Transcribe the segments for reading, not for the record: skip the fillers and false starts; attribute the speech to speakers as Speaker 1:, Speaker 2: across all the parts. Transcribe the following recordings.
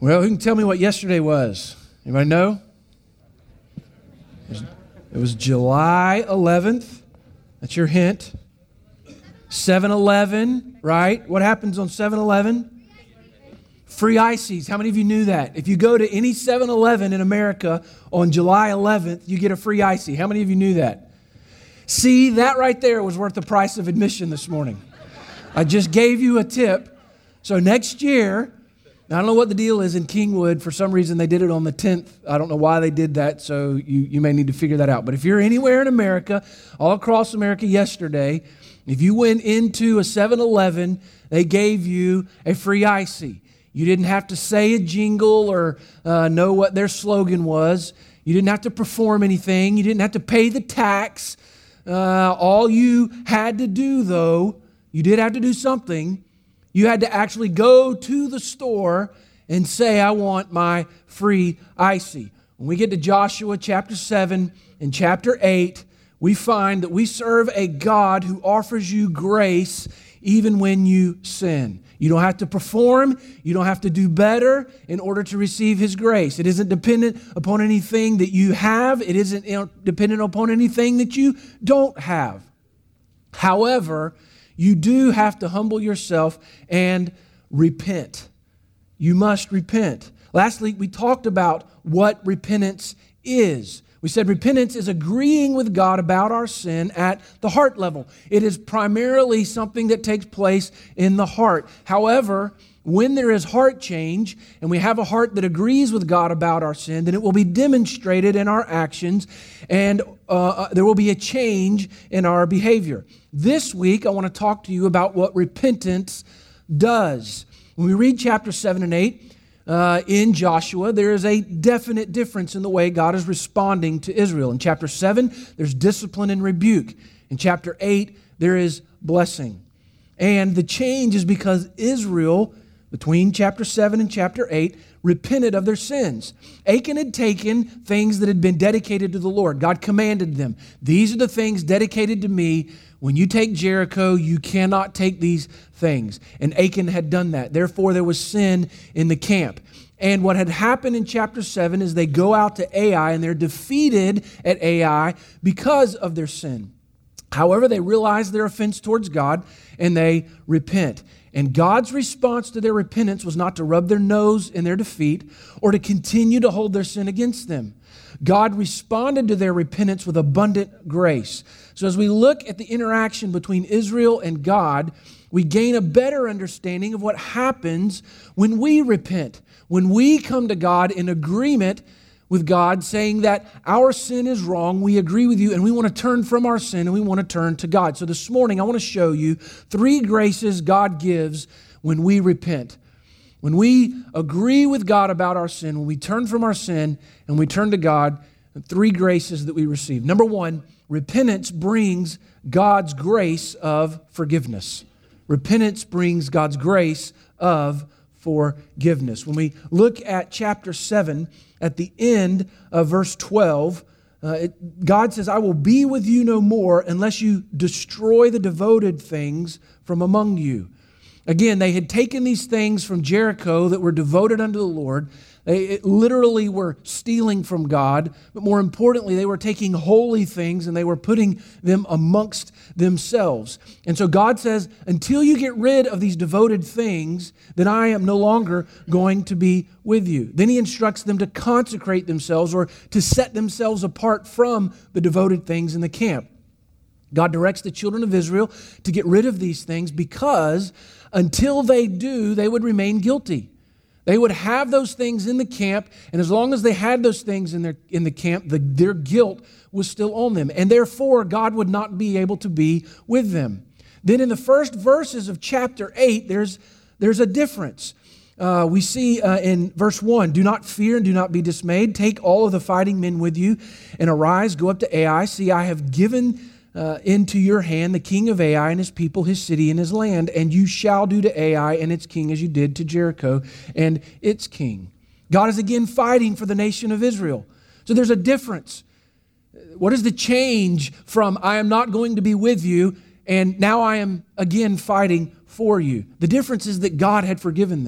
Speaker 1: Well, who can tell me what yesterday was? Anybody know? It was July 11th. That's your hint. 7-Eleven, right? What happens on 7-Eleven? Free ices. How many of you knew that? If you go to any 7-Eleven in America on July 11th, you get a free icy. How many of you knew that? See, that right there was worth the price of admission this morning. I just gave you a tip. So next year, I don't know what the deal is in Kingwood. For some reason, they did it on the 10th. I don't know why they did that, so you may need to figure that out. But if you're anywhere in America, all across America yesterday, if you went into a 7-Eleven, they gave you a free icy. You didn't have to say a jingle or know what their slogan was. You didn't have to perform anything. You didn't have to pay the tax. All you had to do, though, you did have to do something. You had to actually go to the store and say, I want my free icy. When we get to Joshua chapter 7 and chapter 8, we find that we serve a God who offers you grace even when you sin. You don't have to perform. You don't have to do better in order to receive His grace. It isn't dependent upon anything that you have. It isn't dependent upon anything that you don't have. However, you do have to humble yourself and repent. You must repent. Last week, we talked about what repentance is. We said repentance is agreeing with God about our sin at the heart level. It is primarily something that takes place in the heart. However, when there is heart change and we have a heart that agrees with God about our sin, then it will be demonstrated in our actions and there will be a change in our behavior. This week, I want to talk to you about what repentance does. When we read chapter 7 and 8 in Joshua, there is a definite difference in the way God is responding to Israel. In chapter 7, there's discipline and rebuke. In chapter 8, there is blessing. And the change is because Israel, between chapter 7 and chapter 8, repented of their sins. Achan had taken things that had been dedicated to the Lord. God commanded them. These are the things dedicated to me. When you take Jericho, you cannot take these things. And Achan had done that. Therefore, there was sin in the camp. And what had happened in chapter 7 is they go out to Ai and they're defeated at Ai because of their sin. However, they realize their offense towards God and they repent. And God's response to their repentance was not to rub their nose in their defeat or to continue to hold their sin against them. God responded to their repentance with abundant grace. So as we look at the interaction between Israel and God, we gain a better understanding of what happens when we repent, when we come to God in agreement with God, saying that our sin is wrong, we agree with you, and we want to turn from our sin, and we want to turn to God. So this morning, I want to show you 3 graces God gives when we repent. When we agree with God about our sin, when we turn from our sin, and we turn to God, 3 graces that we receive. Number 1, repentance brings God's grace of forgiveness. Repentance brings God's grace of forgiveness. When we look at chapter 7, at the end of verse 12, God says, I will be with you no more unless you destroy the devoted things from among you. Again, they had taken these things from Jericho that were devoted unto the Lord. They literally were stealing from God, but more importantly, they were taking holy things and they were putting them amongst themselves. And so God says, until you get rid of these devoted things, then I am no longer going to be with you. Then He instructs them to consecrate themselves or to set themselves apart from the devoted things in the camp. God directs the children of Israel to get rid of these things because until they do, they would remain guilty. They would have those things in the camp, and as long as they had those things in the camp, their guilt was still on them, and therefore God would not be able to be with them. Then in the first verses of chapter 8, there's a difference. We see in verse 1, do not fear and do not be dismayed. Take all of the fighting men with you and arise, go up to Ai. See, I have given into your hand the king of Ai and his people, his city and his land, and you shall do to Ai and its king as you did to Jericho and its king. God is again fighting for the nation of Israel. So there's a difference. What is the change from I am not going to be with you and now I am again fighting for you? The difference is that God had forgiven them.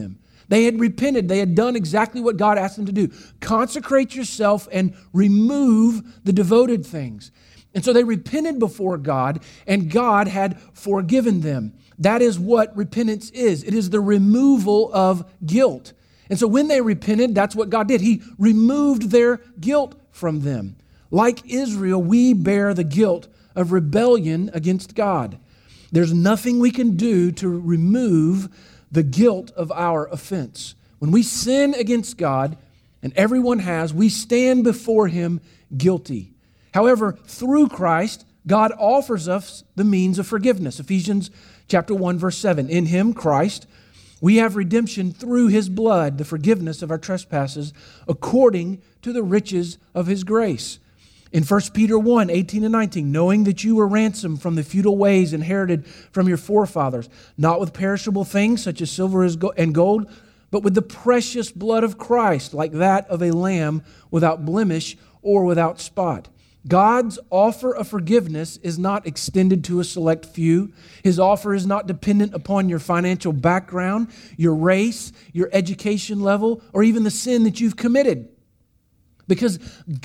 Speaker 1: They had repented. They had done exactly what God asked them to do. Consecrate yourself and remove the devoted things. And so they repented before God, and God had forgiven them. That is what repentance is. It is the removal of guilt. And so when they repented, that's what God did. He removed their guilt from them. Like Israel, we bear the guilt of rebellion against God. There's nothing we can do to remove the guilt of our offense. When we sin against God, and everyone has, we stand before Him guilty. However, through Christ, God offers us the means of forgiveness. Ephesians chapter 1, verse 7. In Him, Christ, we have redemption through His blood, the forgiveness of our trespasses, according to the riches of His grace. In 1 Peter 1, 18 and 19, knowing that you were ransomed from the futile ways inherited from your forefathers, not with perishable things such as silver and gold, but with the precious blood of Christ, like that of a lamb without blemish or without spot. God's offer of forgiveness is not extended to a select few. His offer is not dependent upon your financial background, your race, your education level, or even the sin that you've committed. Because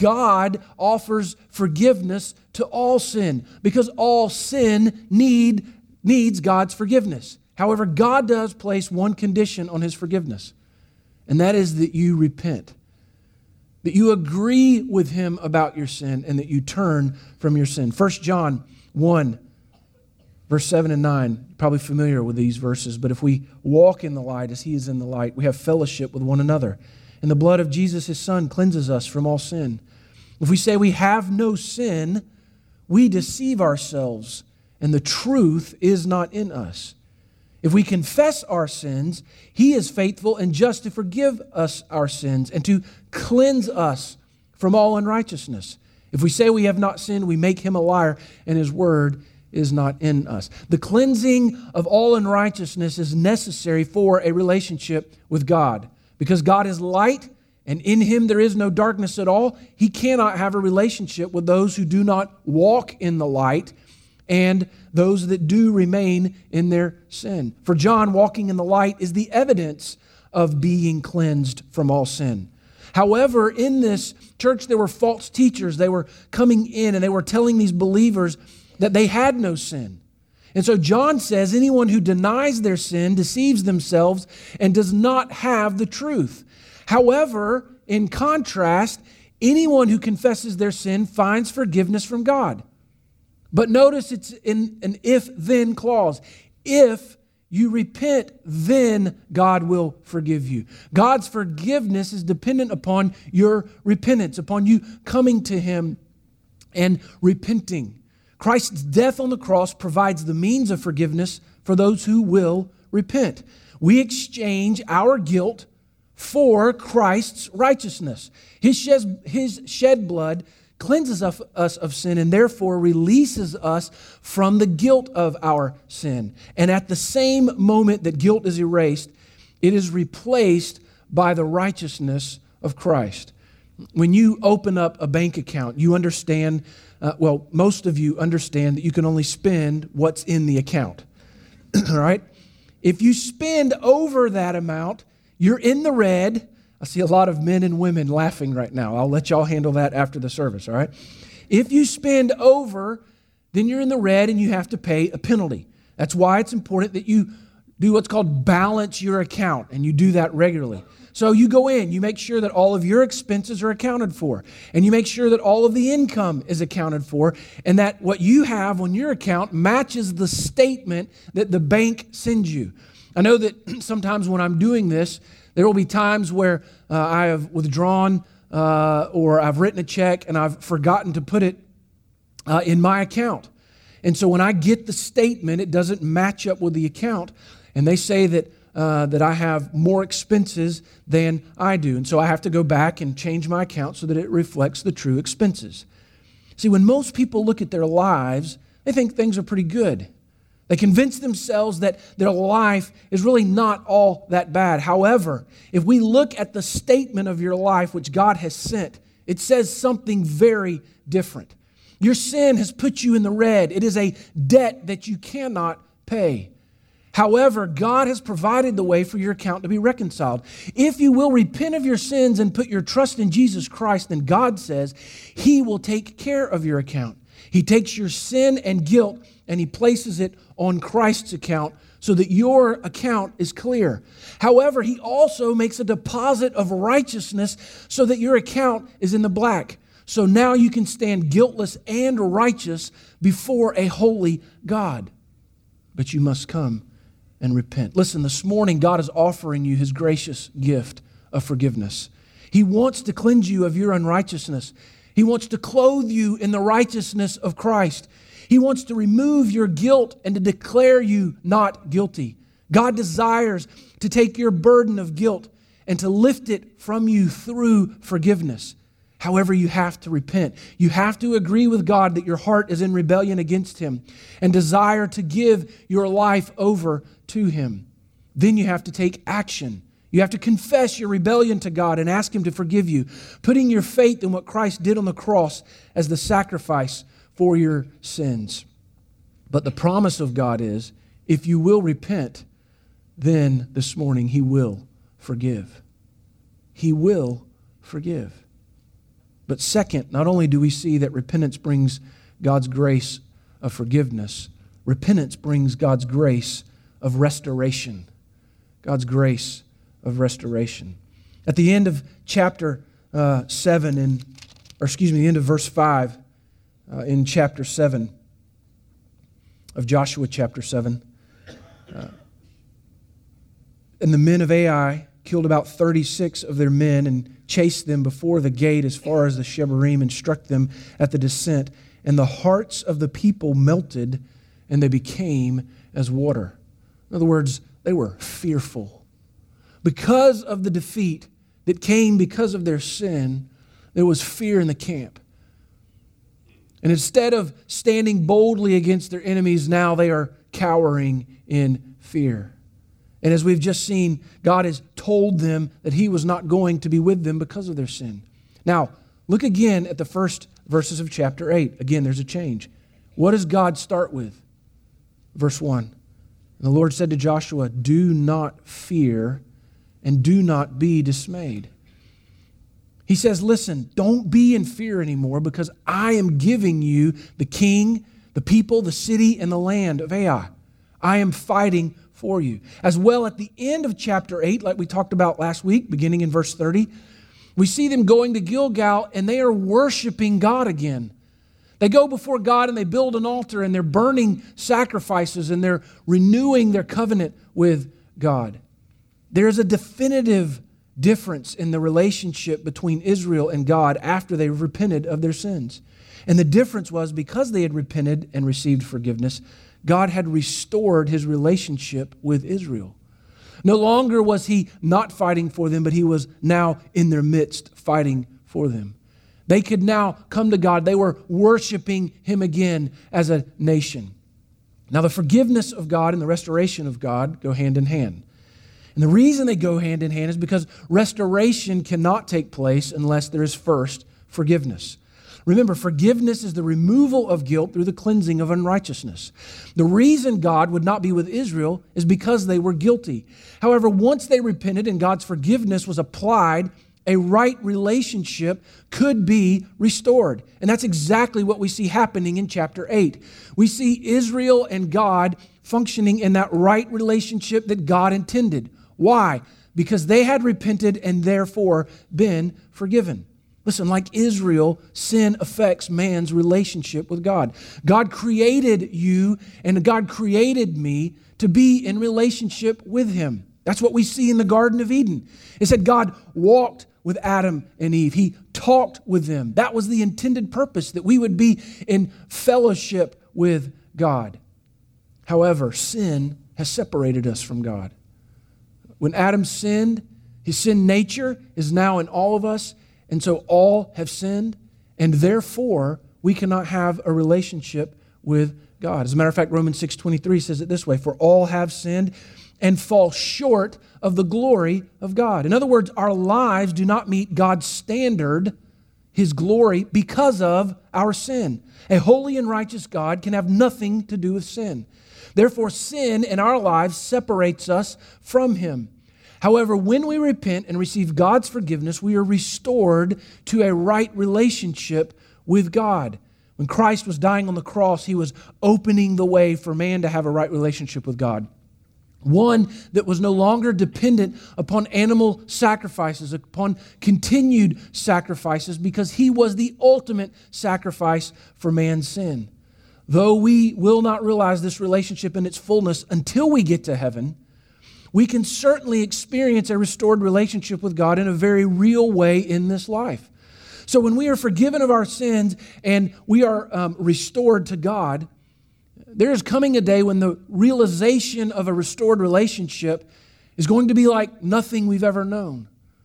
Speaker 1: God offers forgiveness to all sin, because all sin needs God's forgiveness. However, God does place one condition on His forgiveness, and that is that you repent. That you agree with Him about your sin and that you turn from your sin. 1 John 1, verse 7 and 9, you're probably familiar with these verses, but if we walk in the light as He is in the light, we have fellowship with one another. And the blood of Jesus, His Son, cleanses us from all sin. If we say we have no sin, we deceive ourselves, and the truth is not in us. If we confess our sins, He is faithful and just to forgive us our sins and to cleanse us from all unrighteousness. If we say we have not sinned, we make Him a liar, and His word is not in us. The cleansing of all unrighteousness is necessary for a relationship with God. Because God is light, and in Him there is no darkness at all, He cannot have a relationship with those who do not walk in the light and those that do remain in their sin. For John, walking in the light is the evidence of being cleansed from all sin. However, in this church, there were false teachers. They were coming in and they were telling these believers that they had no sin. And so John says anyone who denies their sin deceives themselves and does not have the truth. However, in contrast, anyone who confesses their sin finds forgiveness from God. But notice it's in an if-then clause. If you repent, then God will forgive you. God's forgiveness is dependent upon your repentance, upon you coming to Him and repenting. Christ's death on the cross provides the means of forgiveness for those who will repent. We exchange our guilt for Christ's righteousness. His shed blood cleanses us of sin and therefore releases us from the guilt of our sin. And at the same moment that guilt is erased, it is replaced by the righteousness of Christ. When you open up a bank account, you understand, most of you understand that you can only spend what's in the account. All right? If you spend over that amount, you're in the red. I see a lot of men and women laughing right now. I'll let y'all handle that after the service, all right? If you spend over, then you're in the red and you have to pay a penalty. That's why it's important that you do what's called balance your account, and you do that regularly. So you go in, you make sure that all of your expenses are accounted for, and you make sure that all of the income is accounted for, and that what you have on your account matches the statement that the bank sends you. I know that sometimes when I'm doing this, there will be times where I have withdrawn or I've written a check and I've forgotten to put it in my account. And so when I get the statement, it doesn't match up with the account. And they say that I have more expenses than I do. And so I have to go back and change my account so that it reflects the true expenses. See, when most people look at their lives, they think things are pretty good. They convince themselves that their life is really not all that bad. However, if we look at the statement of your life which God has sent, it says something very different. Your sin has put you in the red. It is a debt that you cannot pay. However, God has provided the way for your account to be reconciled. If you will repent of your sins and put your trust in Jesus Christ, then God says He will take care of your account. He takes your sin and guilt and He places it on Christ's account so that your account is clear. However, He also makes a deposit of righteousness so that your account is in the black. So now you can stand guiltless and righteous before a holy God. But you must come and repent. Listen, this morning God is offering you His gracious gift of forgiveness. He wants to cleanse you of your unrighteousness. He wants to clothe you in the righteousness of Christ. He wants to remove your guilt and to declare you not guilty. God desires to take your burden of guilt and to lift it from you through forgiveness. However, you have to repent. You have to agree with God that your heart is in rebellion against Him and desire to give your life over to Him. Then you have to take action. You have to confess your rebellion to God and ask Him to forgive you, putting your faith in what Christ did on the cross as the sacrifice for your sins. But the promise of God is, if you will repent, then this morning He will forgive. He will forgive. But second, not only do we see that repentance brings God's grace of forgiveness, repentance brings God's grace of restoration. God's grace of restoration. At the end of chapter 7, the end of verse 5 in chapter 7 of Joshua chapter 7, and the men of Ai killed about 36 of their men and chased them before the gate as far as the Shebarim and struck them at the descent. And the hearts of the people melted and they became as water. In other words, they were fearful. Because of the defeat that came because of their sin, there was fear in the camp. And instead of standing boldly against their enemies, now they are cowering in fear. And as we've just seen, God has told them that He was not going to be with them because of their sin. Now, look again at the first verses of chapter 8. Again, there's a change. What does God start with? Verse 1. And the Lord said to Joshua, "Do not fear and do not be dismayed." He says, listen, don't be in fear anymore because I am giving you the king, the people, the city, and the land of Ai. I am fighting for you. As well, at the end of chapter 8, like we talked about last week, beginning in verse 30, we see them going to Gilgal and they are worshiping God again. They go before God and they build an altar and they're burning sacrifices and they're renewing their covenant with God. There's a definitive difference in the relationship between Israel and God after they repented of their sins. And the difference was because they had repented and received forgiveness, God had restored His relationship with Israel. No longer was He not fighting for them, but He was now in their midst fighting for them. They could now come to God. They were worshiping Him again as a nation. Now, the forgiveness of God and the restoration of God go hand in hand. And the reason they go hand in hand is because restoration cannot take place unless there is first forgiveness. Remember, forgiveness is the removal of guilt through the cleansing of unrighteousness. The reason God would not be with Israel is because they were guilty. However, once they repented and God's forgiveness was applied, a right relationship could be restored. And that's exactly what we see happening in chapter 8. We see Israel and God functioning in that right relationship that God intended. Why? Because they had repented and therefore been forgiven. Listen, like Israel, sin affects man's relationship with God. God created you and God created me to be in relationship with Him. That's what we see in the Garden of Eden. It said God walked with Adam and Eve. He talked with them. That was the intended purpose, that we would be in fellowship with God. However, sin has separated us from God. When Adam sinned, his sin nature is now in all of us, and so all have sinned, and therefore we cannot have a relationship with God. As a matter of fact, Romans 6:23 says it this way, "For all have sinned and fall short of the glory of God." In other words, our lives do not meet God's standard, His glory, because of our sin. A holy and righteous God can have nothing to do with sin. Therefore, sin in our lives separates us from Him. However, when we repent and receive God's forgiveness, we are restored to a right relationship with God. When Christ was dying on the cross, He was opening the way for man to have a right relationship with God. One that was no longer dependent upon animal sacrifices, upon continued sacrifices, because He was the ultimate sacrifice for man's sin. Though we will not realize this relationship in its fullness until we get to heaven, we can certainly experience a restored relationship with God in a very real way in this life. So when we are forgiven of our sins and we are restored to God, there is coming a day when the realization of a restored relationship is going to be like nothing we've ever known.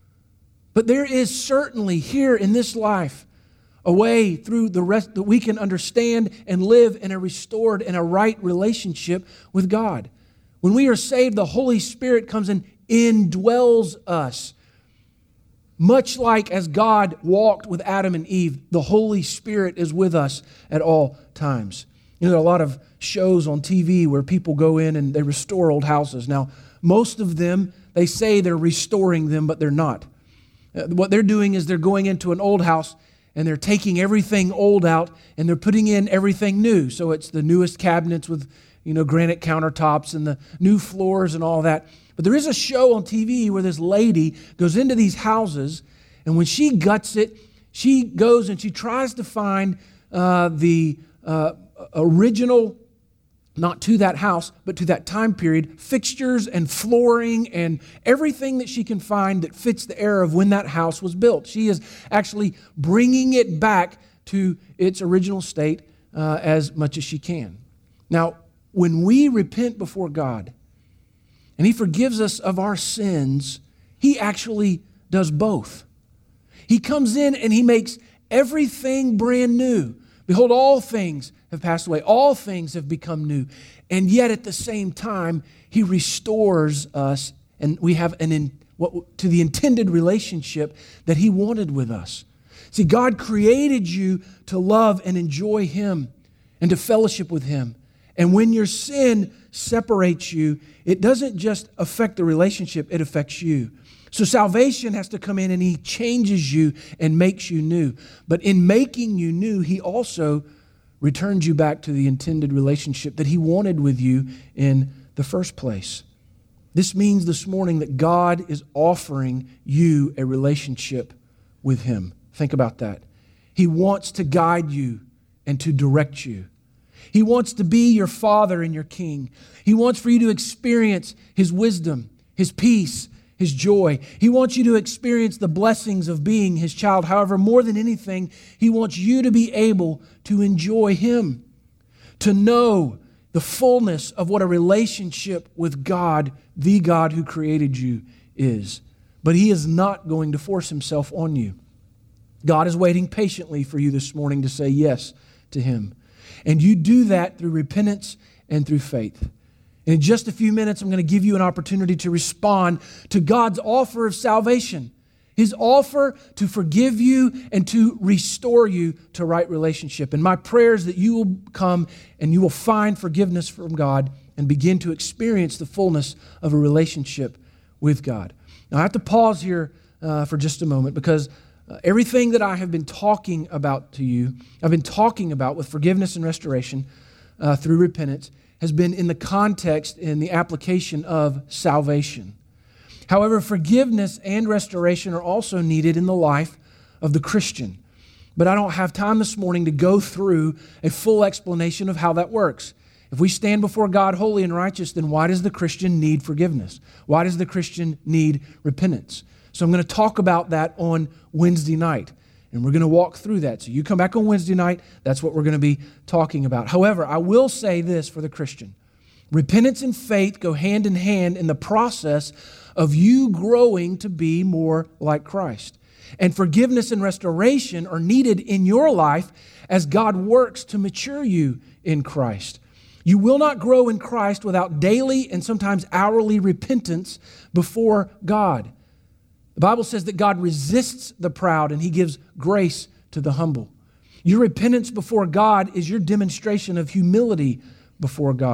Speaker 1: But there is certainly here in this life a way through the rest that we can understand and live in a restored and a right relationship with God. When we are saved, the Holy Spirit comes and indwells us. Much like as God walked with Adam and Eve, the Holy Spirit is with us at all times. You know, there are a lot of shows on TV where people go in and they restore old houses. Now, most of them, they say they're restoring them, but they're not. What they're doing is they're going into an old house and they're taking everything old out and they're putting in everything new. So it's the newest cabinets with, granite countertops and the new floors and all that. But there is a show on TV where this lady goes into these houses, and when she guts it, she goes and she tries to find the original, not to that house, but to that time period, fixtures and flooring and everything that she can find that fits the era of when that house was built. She is actually bringing it back to its original state as much as she can. Now, when we repent before God and He forgives us of our sins, He actually does both. He comes in and He makes everything brand new. Behold, all things have passed away. All things have become new. And yet at the same time, He restores us and we have to the intended relationship that He wanted with us. See, God created you to love and enjoy Him and to fellowship with Him. And when your sin separates you, it doesn't just affect the relationship, it affects you. So salvation has to come in and He changes you and makes you new. But in making you new, He also returns you back to the intended relationship that He wanted with you in the first place. This means this morning that God is offering you a relationship with Him. Think about that. He wants to guide you and to direct you. He wants to be your Father and your King. He wants for you to experience His wisdom, His peace, His joy. He wants you to experience the blessings of being His child. However, more than anything, He wants you to be able to enjoy Him, to know the fullness of what a relationship with God, the God who created you, is. But He is not going to force Himself on you. God is waiting patiently for you this morning to say yes to Him. And you do that through repentance and through faith. And in just a few minutes, I'm going to give you an opportunity to respond to God's offer of salvation, His offer to forgive you and to restore you to right relationship. And my prayer is that you will come and you will find forgiveness from God and begin to experience the fullness of a relationship with God. Now, I have to pause here for just a moment because everything that I have been talking about to you, I've been talking about with forgiveness and restoration through repentance, has been in the context, in the application of salvation. However, forgiveness and restoration are also needed in the life of the Christian. But I don't have time this morning to go through a full explanation of how that works. If we stand before God holy and righteous, then why does the Christian need forgiveness? Why does the Christian need repentance? So I'm going to talk about that on Wednesday night, and we're going to walk through that. So you come back on Wednesday night, that's what we're going to be talking about. However, I will say this for the Christian. Repentance and faith go hand in hand in the process of you growing to be more like Christ. And forgiveness and restoration are needed in your life as God works to mature you in Christ. You will not grow in Christ without daily and sometimes hourly repentance before God. The Bible says that God resists the proud and He gives grace to the humble. Your repentance before God is your demonstration of humility before God.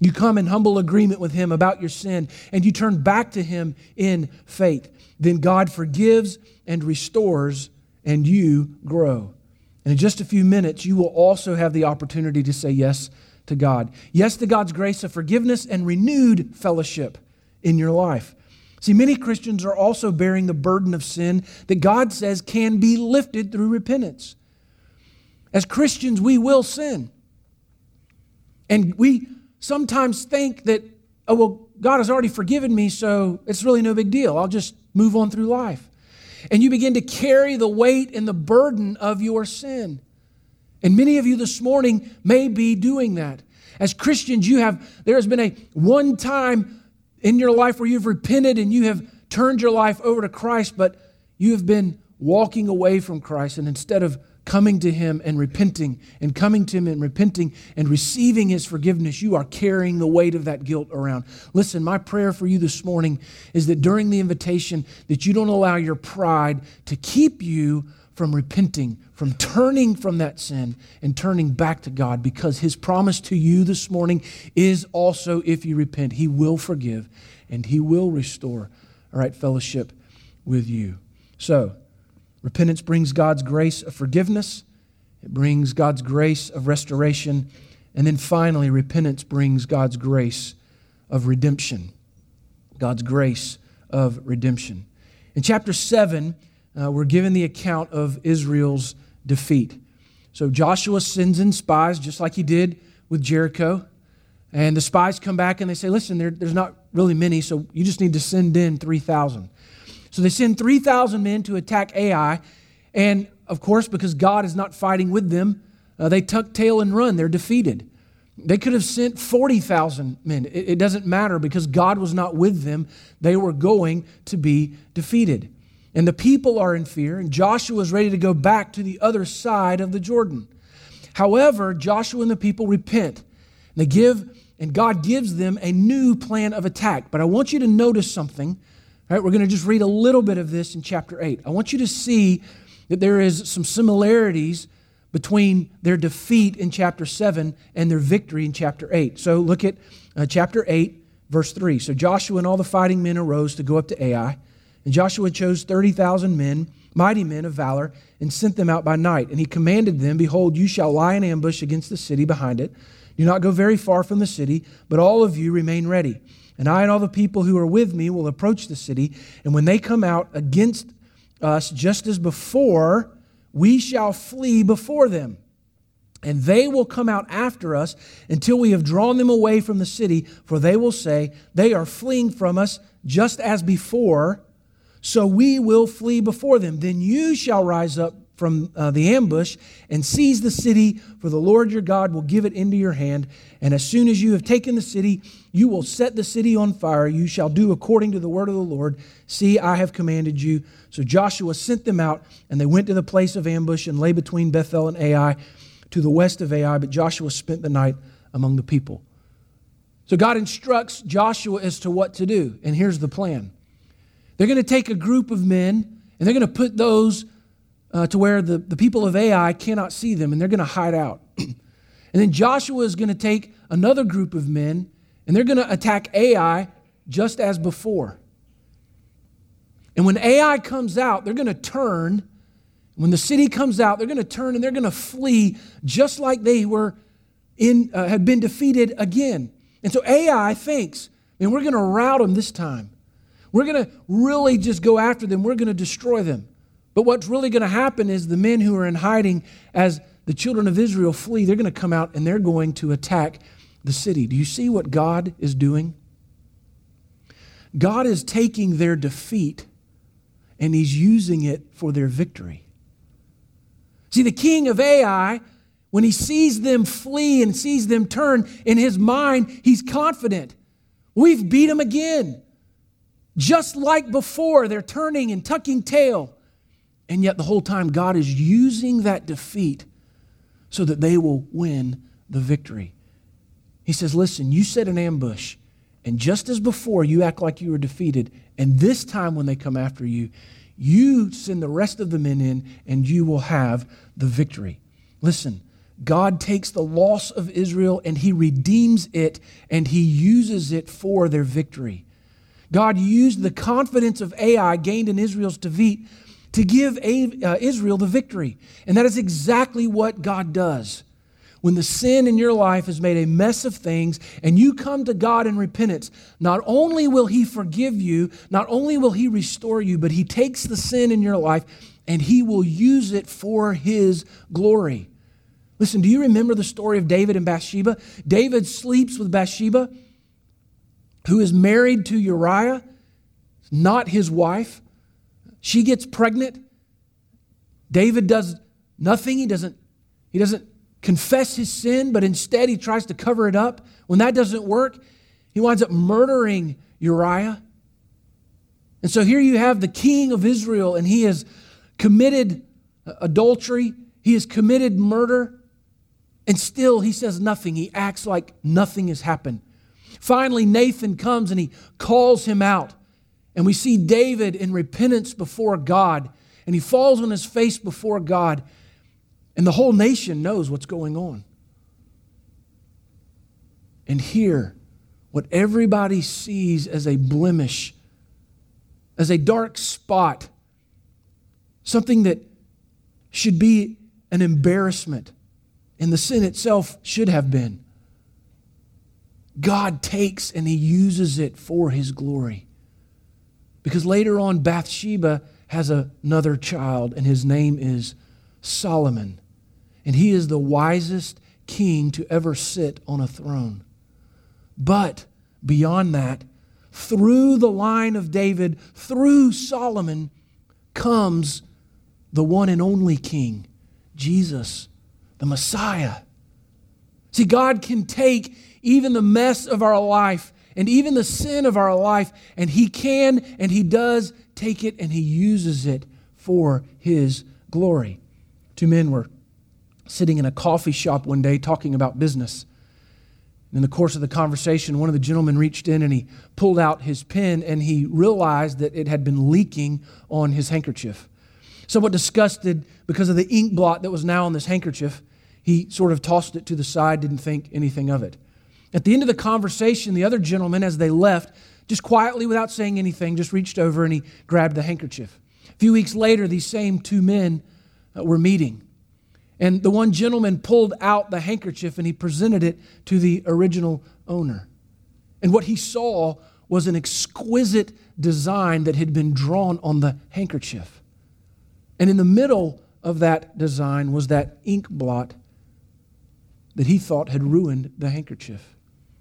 Speaker 1: You come in humble agreement with Him about your sin, and you turn back to Him in faith. Then God forgives and restores, and you grow. And in just a few minutes, you will also have the opportunity to say yes to God. Yes to God's grace of forgiveness and renewed fellowship in your life. See, many Christians are also bearing the burden of sin that God says can be lifted through repentance. As Christians, we will sin. And we sometimes think that, oh, well, God has already forgiven me, so it's really no big deal. I'll just move on through life. And you begin to carry the weight and the burden of your sin. And many of you this morning may be doing that. As Christians, there has been a one time in your life where you've repented and you have turned your life over to Christ, but you have been walking away from Christ, and instead of coming to Him and repenting and coming to Him and repenting and receiving His forgiveness, you are carrying the weight of that guilt around. Listen, my prayer for you this morning is that during the invitation that you don't allow your pride to keep you from repenting, from turning from that sin and turning back to God, because His promise to you this morning is also, if you repent, He will forgive and He will restore, all right, fellowship with you. So, repentance brings God's grace of forgiveness. It brings God's grace of restoration. And then finally, repentance brings God's grace of redemption. God's grace of redemption. In chapter 7, we're given the account of Israel's defeat. So Joshua sends in spies, just like he did with Jericho. And the spies come back and they say, listen, there's not really many, so you just need to send in 3,000. So they send 3,000 men to attack Ai. And of course, because God is not fighting with them, they tuck tail and run. They're defeated. They could have sent 40,000 men. It doesn't matter, because God was not with them. They were going to be defeated. And the people are in fear, and Joshua is ready to go back to the other side of the Jordan. However, Joshua and the people repent. And God gives them a new plan of attack. But I want you to notice something. All right, we're going to just read a little bit of this in chapter 8. I want you to see that there is some similarities between their defeat in chapter 7 and their victory in chapter 8. So look at chapter 8, verse 3. So Joshua and all the fighting men arose to go up to Ai. And Joshua chose 30,000 men, mighty men of valor, and sent them out by night. And he commanded them, behold, you shall lie in ambush against the city behind it. Do not go very far from the city, but all of you remain ready. And I and all the people who are with me will approach the city. And when they come out against us, just as before, we shall flee before them. And they will come out after us until we have drawn them away from the city. For they will say, they are fleeing from us just as before. So we will flee before them. Then you shall rise up from the ambush and seize the city, for the Lord your God will give it into your hand. And as soon as you have taken the city, you will set the city on fire. You shall do according to the word of the Lord. See, I have commanded you. So Joshua sent them out, and they went to the place of ambush and lay between Bethel and Ai to the west of Ai. But Joshua spent the night among the people. So God instructs Joshua as to what to do. And here's the plan. They're going to take a group of men, and they're going to put those to where the people of Ai cannot see them, and they're going to hide out. And then Joshua is going to take another group of men, and they're going to attack Ai just as before. And when Ai comes out, they're going to turn. When the city comes out, they're going to turn and they're going to flee just like they were had been defeated again. And so Ai thinks, man, we're going to rout them this time. We're going to really just go after them. We're going to destroy them. But what's really going to happen is the men who are in hiding as the children of Israel flee, they're going to come out and they're going to attack the city. Do you see what God is doing? God is taking their defeat and He's using it for their victory. See, the king of Ai, when he sees them flee and sees them turn, in his mind, he's confident. We've beat them again. Just like before, they're turning and tucking tail. And yet the whole time, God is using that defeat so that they will win the victory. He says, listen, you set an ambush, and just as before, you act like you were defeated. And this time when they come after you, you send the rest of the men in, and you will have the victory. Listen, God takes the loss of Israel and he redeems it and he uses it for their victory. God used the confidence of Ai gained in Israel's defeat to give Israel the victory. And that is exactly what God does. When the sin in your life has made a mess of things and you come to God in repentance, not only will he forgive you, not only will he restore you, but he takes the sin in your life and he will use it for his glory. Listen, do you remember the story of David and Bathsheba? David sleeps with Bathsheba, who is married to Uriah, not his wife. She gets pregnant. David does nothing. He doesn't confess his sin, but instead he tries to cover it up. When that doesn't work, he winds up murdering Uriah. And so here you have the king of Israel, and he has committed adultery. He has committed murder. And still he says nothing. He acts like nothing has happened. Finally, Nathan comes and he calls him out. And we see David in repentance before God. And he falls on his face before God. And the whole nation knows what's going on. And here, what everybody sees as a blemish, as a dark spot, something that should be an embarrassment, and the sin itself should have been, God takes and he uses it for his glory. Because later on, Bathsheba has another child, and his name is Solomon. And he is the wisest king to ever sit on a throne. But beyond that, through the line of David, through Solomon, comes the one and only king, Jesus, the Messiah. See, God can take even the mess of our life and even the sin of our life, and he can and he does take it and he uses it for his glory. Two men were sitting in a coffee shop one day talking about business. In the course of the conversation, one of the gentlemen reached in and he pulled out his pen and he realized that it had been leaking on his handkerchief. Somewhat disgusted because of the ink blot that was now on this handkerchief, he sort of tossed it to the side, didn't think anything of it. At the end of the conversation, the other gentleman, as they left, just quietly, without saying anything, just reached over and he grabbed the handkerchief. A few weeks later, these same two men were meeting. And the one gentleman pulled out the handkerchief and he presented it to the original owner. And what he saw was an exquisite design that had been drawn on the handkerchief. And in the middle of that design was that ink blot that he thought had ruined the handkerchief.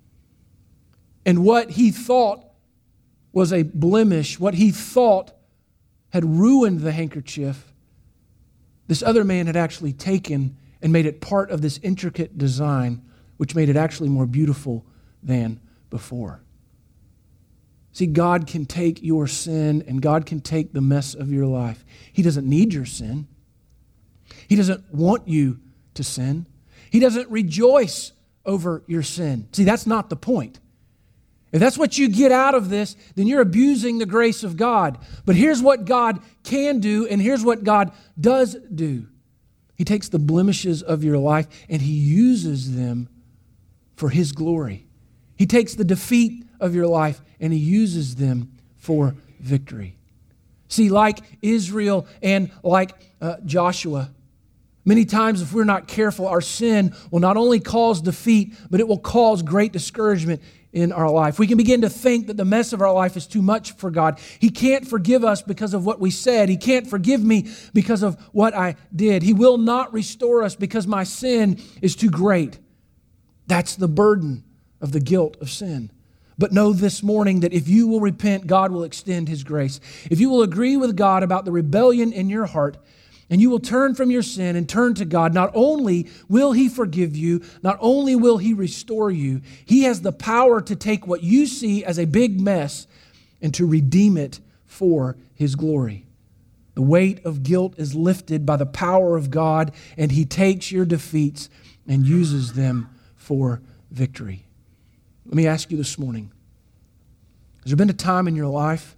Speaker 1: And what he thought was a blemish, what he thought had ruined the handkerchief, this other man had actually taken and made it part of this intricate design, which made it actually more beautiful than before. See, God can take your sin and God can take the mess of your life. He doesn't need your sin. He doesn't want you to sin. He doesn't rejoice over your sin. See, that's not the point. If that's what you get out of this, then you're abusing the grace of God. But here's what God can do, and here's what God does do. He takes the blemishes of your life and he uses them for his glory. He takes the defeat of your life and he uses them for victory. See, like Israel and like Joshua, many times if we're not careful, our sin will not only cause defeat, but it will cause great discouragement in our life. We can begin to think that the mess of our life is too much for God. He can't forgive us because of what we said. He can't forgive me because of what I did. He will not restore us because my sin is too great. That's the burden of the guilt of sin. But know this morning that if you will repent, God will extend his grace. If you will agree with God about the rebellion in your heart, and you will turn from your sin and turn to God, not only will he forgive you, not only will he restore you, he has the power to take what you see as a big mess and to redeem it for his glory. The weight of guilt is lifted by the power of God, and he takes your defeats and uses them for victory. Let me ask you this morning, has there been a time in your life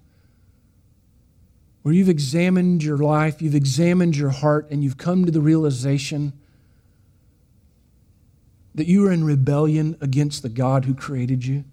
Speaker 1: where you've examined your life, you've examined your heart, and you've come to the realization that you are in rebellion against the God who created you?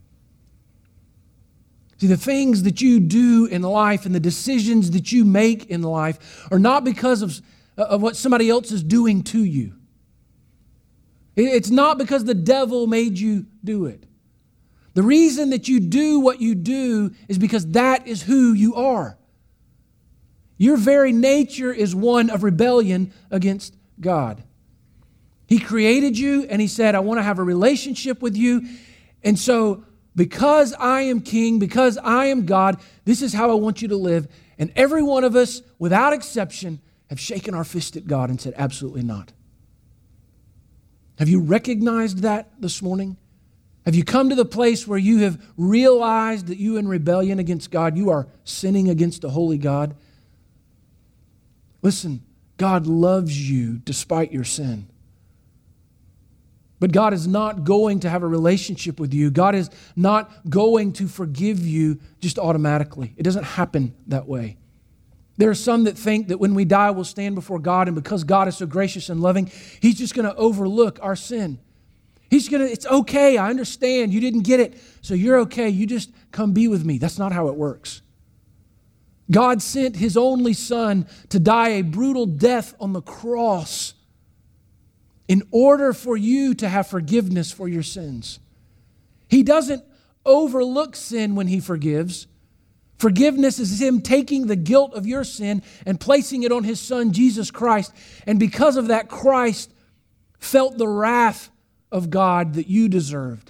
Speaker 1: See, the things that you do in life and the decisions that you make in life are not because of what somebody else is doing to you. It's not because the devil made you do it. The reason that you do what you do is because that is who you are. Your very nature is one of rebellion against God. He created you and He said, I want to have a relationship with you. And so, because I am king, because I am God, this is how I want you to live. And every one of us, without exception, have shaken our fist at God and said, absolutely not. Have you recognized that this morning? Have you come to the place where you have realized that you in rebellion against God, you are sinning against a holy God? Listen, God loves you despite your sin. But God is not going to have a relationship with you. God is not going to forgive you just automatically. It doesn't happen that way. There are some that think that when we die, we'll stand before God, and because God is so gracious and loving, He's just going to overlook our sin. It's okay, I understand, you didn't get it, so you're okay, you just come be with me. That's not how it works. God sent His only Son to die a brutal death on the cross in order for you to have forgiveness for your sins. He doesn't overlook sin when He forgives. Forgiveness is Him taking the guilt of your sin and placing it on His Son, Jesus Christ. And because of that, Christ felt the wrath of God that you deserved.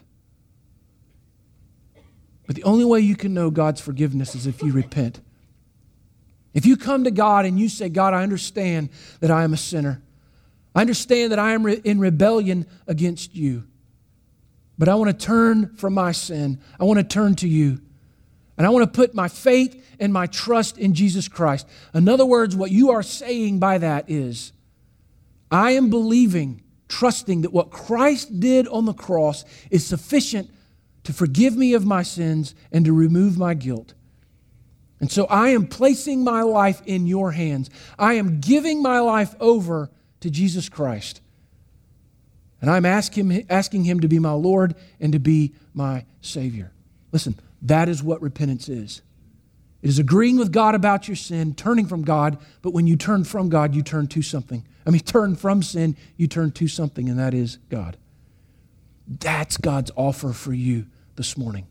Speaker 1: But the only way you can know God's forgiveness is if you repent. If you come to God and you say, God, I understand that I am a sinner. I understand that I am in rebellion against you. But I want to turn from my sin. I want to turn to you. And I want to put my faith and my trust in Jesus Christ. In other words, what you are saying by that is, I am believing, trusting that what Christ did on the cross is sufficient to forgive me of my sins and to remove my guilt. And so I am placing my life in your hands. I am giving my life over to Jesus Christ. And I'm asking Him to be my Lord and to be my Savior. Listen, that is what repentance is. It is agreeing with God about your sin, turning from God, but when you turn from God, you turn to something. Turn from sin, you turn to something, and that is God. That's God's offer for you this morning.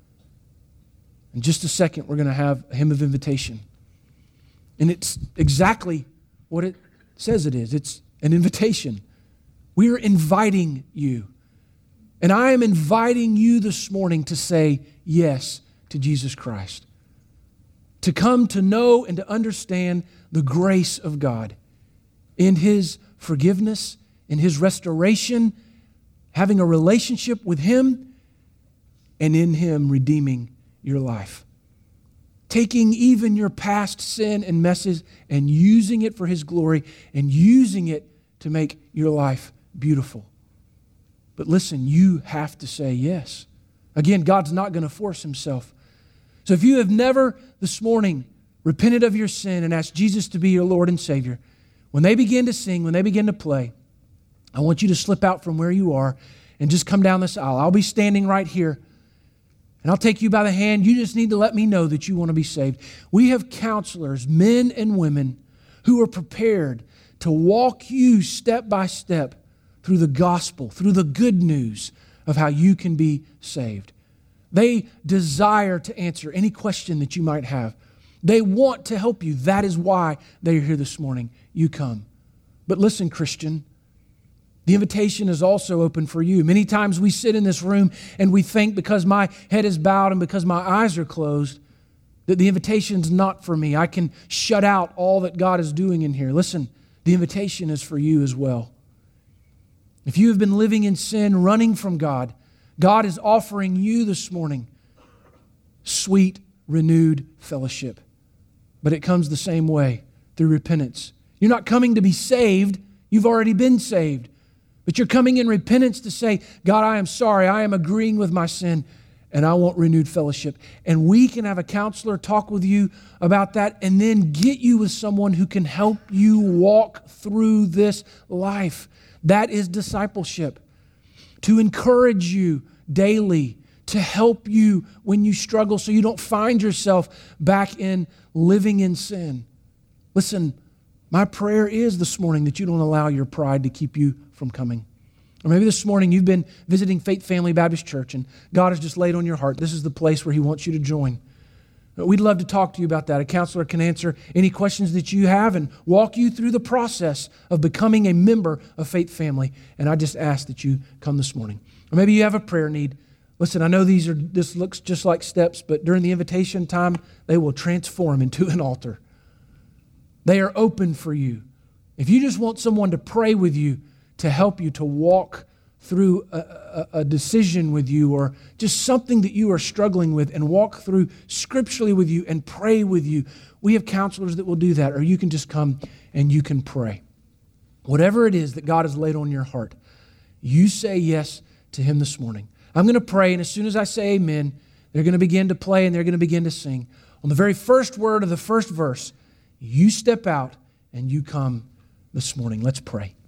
Speaker 1: In just a second, we're going to have a hymn of invitation. And it's exactly what it says it is. It's an invitation. We are inviting you. And I am inviting you this morning to say yes to Jesus Christ. To come to know and to understand the grace of God in His forgiveness, in His restoration, having a relationship with Him, and in Him redeeming your life. Taking even your past sin and messes and using it for His glory and using it to make your life beautiful. But listen, you have to say yes. Again, God's not going to force Himself. So if you have never this morning repented of your sin and asked Jesus to be your Lord and Savior, when they begin to sing, when they begin to play, I want you to slip out from where you are and just come down this aisle. I'll be standing right here. And I'll take you by the hand. You just need to let me know that you want to be saved. We have counselors, men and women, who are prepared to walk you step by step through the gospel, through the good news of how you can be saved. They desire to answer any question that you might have. They want to help you. That is why they are here this morning. You come. But listen, Christian, the invitation is also open for you. Many times we sit in this room and we think because my head is bowed and because my eyes are closed that the invitation's not for me. I can shut out all that God is doing in here. Listen, the invitation is for you as well. If you have been living in sin, running from God, God is offering you this morning sweet, renewed fellowship. But it comes the same way, through repentance. You're not coming to be saved. You've already been saved. But you're coming in repentance to say, God, I am sorry. I am agreeing with my sin, and I want renewed fellowship. And we can have a counselor talk with you about that and then get you with someone who can help you walk through this life. That is discipleship. to encourage you daily, to help you when you struggle so you don't find yourself back in living in sin. Listen, my prayer is this morning that you don't allow your pride to keep you from coming. Or maybe this morning you've been visiting Faith Family Baptist Church and God has just laid on your heart, this is the place where He wants you to join. We'd love to talk to you about that. A counselor can answer any questions that you have and walk you through the process of becoming a member of Faith Family. And I just ask that you come this morning. Or maybe you have a prayer need. Listen, I know this looks just like steps, but during the invitation time, they will transform into an altar. They are open for you. If you just want someone to pray with you, to help you to walk through a decision with you or just something that you are struggling with and walk through scripturally with you and pray with you, we have counselors that will do that, or you can just come and you can pray. Whatever it is that God has laid on your heart, you say yes to Him this morning. I'm going to pray, and as soon as I say amen, they're going to begin to play and they're going to begin to sing. On the very first word of the first verse, you step out and you come this morning. Let's pray.